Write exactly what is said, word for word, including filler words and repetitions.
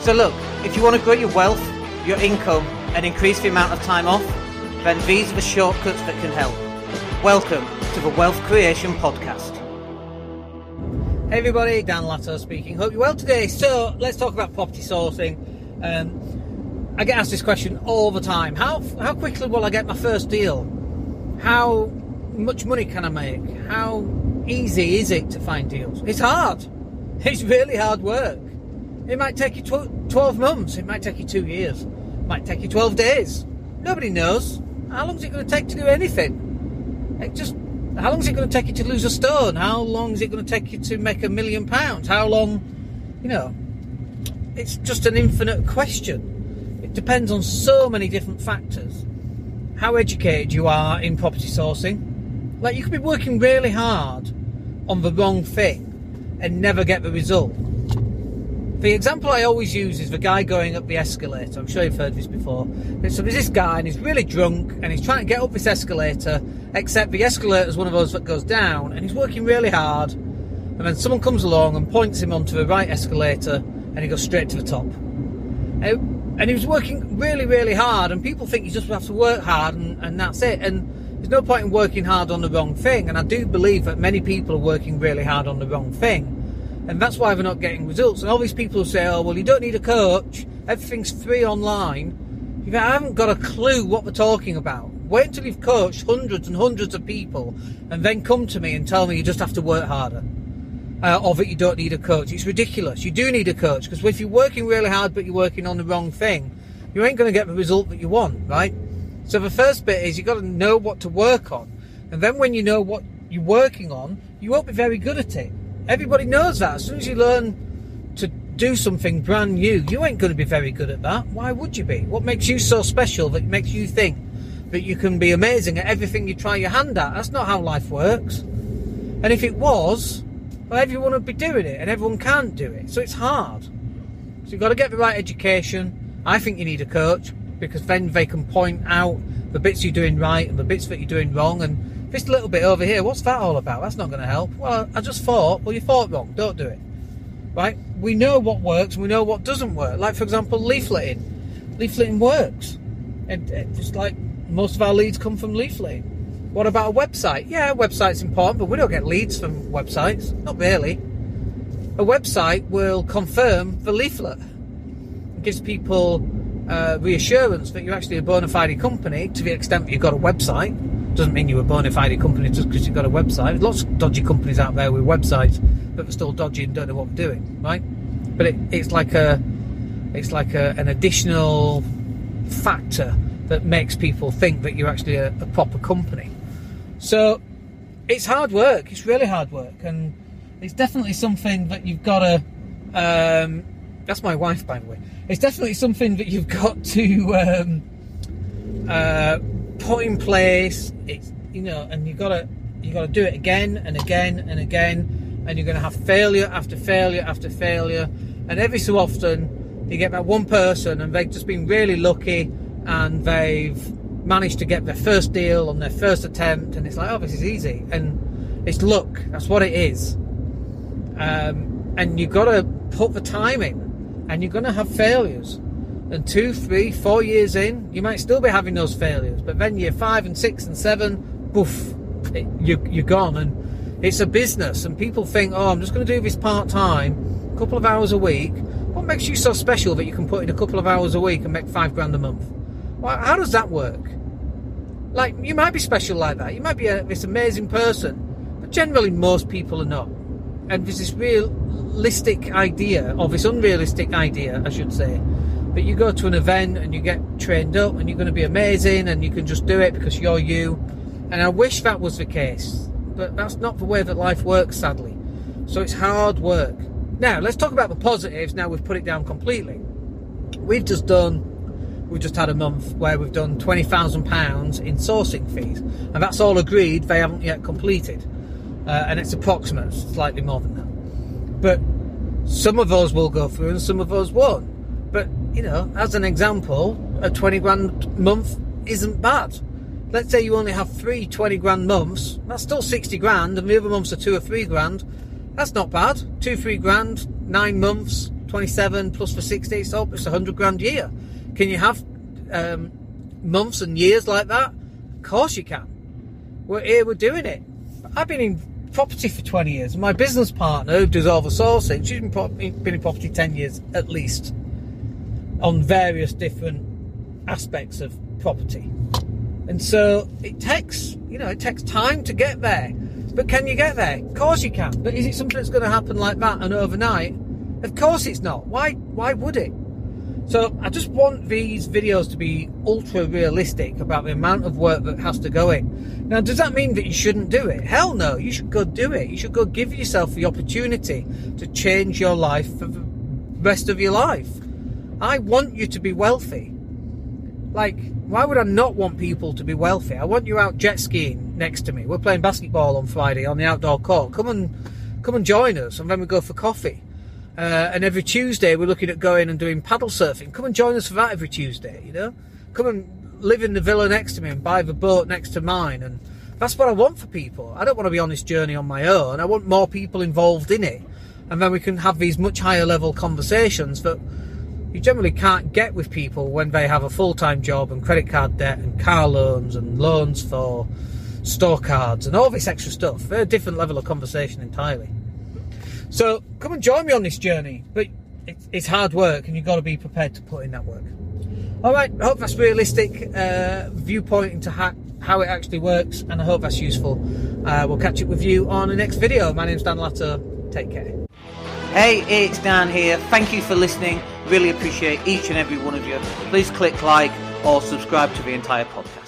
So look, if you want to grow your wealth, your income, and increase the amount of time off, then these are the shortcuts that can help. Welcome to the Wealth Creation Podcast. Hey everybody, Dan Latto speaking. Hope you're well today. So let's talk about property sourcing. Um, I get asked this question all the time. How how quickly will I get my first deal? How much money can I make? How easy is it to find deals? It's hard. It's really hard work. It might take you twelve months. It might take you two years. It might take you twelve days. Nobody knows. How long is it going to take to do anything? It just, how long is it going to take you to lose a stone? How long is it going to take you to make a million pounds? How long, you know, it's just an infinite question. It depends on so many different factors. How educated you are in property sourcing. Like, you could be working really hard on the wrong thing and never get the result. The example I always use is the guy going up the escalator. I'm sure you've heard this before. So there's this guy and he's really drunk and he's trying to get up this escalator, except the escalator is one of those that goes down, and he's working really hard, and then someone comes along and points him onto the right escalator and he goes straight to the top. And he was working really, really hard, and people think you just have to work hard and, and that's it. And there's no point in working hard on the wrong thing, and I do believe that many people are working really hard on the wrong thing. And that's why they're not getting results. And all these people say, oh, well, you don't need a coach. Everything's free online. You go, I haven't got a clue what they're talking about. Wait until you've coached hundreds and hundreds of people and then come to me and tell me you just have to work harder. Uh, or that you don't need a coach. It's ridiculous. You do need a coach, because if you're working really hard but you're working on the wrong thing, you ain't going to get the result that you want, right? So the first bit is you've got to know what to work on. And then when you know what you're working on, you won't be very good at it. Everybody knows that. As soon as you learn to do something brand new, you ain't going to be very good at that. Why would you be? What makes you so special that makes you think that you can be amazing at everything you try your hand at? That's not how life works. And if it was, well, everyone would be doing it, and everyone can't do it. So it's hard. So you've got to get the right education. I think you need a coach, because then they can point out the bits you're doing right and the bits that you're doing wrong. And this little bit over here, what's that all about? That's not going to help. Well, I just thought. Well, you thought wrong. Don't do it. Right? We know what works and we know what doesn't work. Like, for example, leafleting. Leafleting works. And just like most of our leads come from leafleting. What about a website? Yeah, a website's important, but we don't get leads from websites. Not really. A website will confirm the leaflet. It gives people uh, reassurance that you're actually a bona fide company, to the extent that you've got a website. Doesn't mean you're a bona fide company just because you've got a website. There's lots of dodgy companies out there with websites, but they're still dodgy and don't know what they're doing, right? But it, it's like a, it's like a, an additional factor that makes people think that you're actually a, a proper company. So it's hard work. It's really hard work, and it's definitely something that you've got to. Um, that's my wife, by the way. It's definitely something that you've got to. Um, uh, put in place. It's, you know, and you gotta you gotta do it again and again and again, and you're gonna have failure after failure after failure, and every so often you get that one person and they've just been really lucky and they've managed to get their first deal on their first attempt, and it's like, oh, this is easy, and it's luck. That's what it is. Um, and you gotta put the time in, and you're gonna have failures. And two, three, four years in, you might still be having those failures. But then year five and six and seven, boof, it, you, you're gone. And it's a business. And people think, oh, I'm just going to do this part-time, a couple of hours a week. What makes you so special that you can put in a couple of hours a week and make five grand a month? Well, how does that work? Like, you might be special like that. You might be a, this amazing person. But generally, most people are not. And there's this realistic idea, or this unrealistic idea, I should say, that you go to an event and you get trained up and you're going to be amazing and you can just do it because you're you. And I wish that was the case, but that's not the way that life works, sadly. So it's hard work. Now, let's talk about the positives. Now we've put it down completely. We've just done, we've just had a month where we've done twenty thousand pounds in sourcing fees. And that's all agreed, they haven't yet completed. Uh, and it's approximate, slightly more than that. But some of those will go through and some of those won't. But, you know, as an example, a twenty grand month isn't bad. Let's say you only have three twenty grand months, that's still sixty grand, and the other months are two or three grand. That's not bad. Two, three grand, nine months, twenty-seven plus for sixty, it's up, it's a hundred grand a year. Can you have um, months and years like that? Of course you can. We're here, we're doing it. I've been in property for twenty years. My business partner, who does all the sourcing, she's been, pro- been in property ten years at least, on various different aspects of property. And so it takes, you know, it takes time to get there. But can you get there? Of course you can. But is it something that's going to happen like that and overnight? Of course it's not. Why, why would it? So I just want these videos to be ultra realistic about the amount of work that has to go in. Now, does that mean that you shouldn't do it? Hell no, you should go do it. You should go give yourself the opportunity to change your life for the rest of your life. I want you to be wealthy. Like, why would I not want people to be wealthy? I want you out jet skiing next to me. We're playing basketball on Friday on the outdoor court. Come and come and join us, and then we go for coffee. Uh, and every Tuesday we're looking at going and doing paddle surfing. Come and join us for that every Tuesday, you know? Come and live in the villa next to me and buy the boat next to mine. And that's what I want for people. I don't want to be on this journey on my own. I want more people involved in it. And then we can have these much higher level conversations that you generally can't get with people when they have a full-time job and credit card debt and car loans and loans for store cards and all this extra stuff. They're a different level of conversation entirely. So come and join me on this journey, but it's, it's hard work and you've got to be prepared to put in that work. All right, I hope that's a realistic uh, viewpoint into how, how it actually works, and I hope that's useful. Uh, we'll catch up with you on the next video. My name's Dan Latto. Take care. Hey, it's Dan here. Thank you for listening. Really appreciate each and every one of you. Please click like or subscribe to the entire podcast.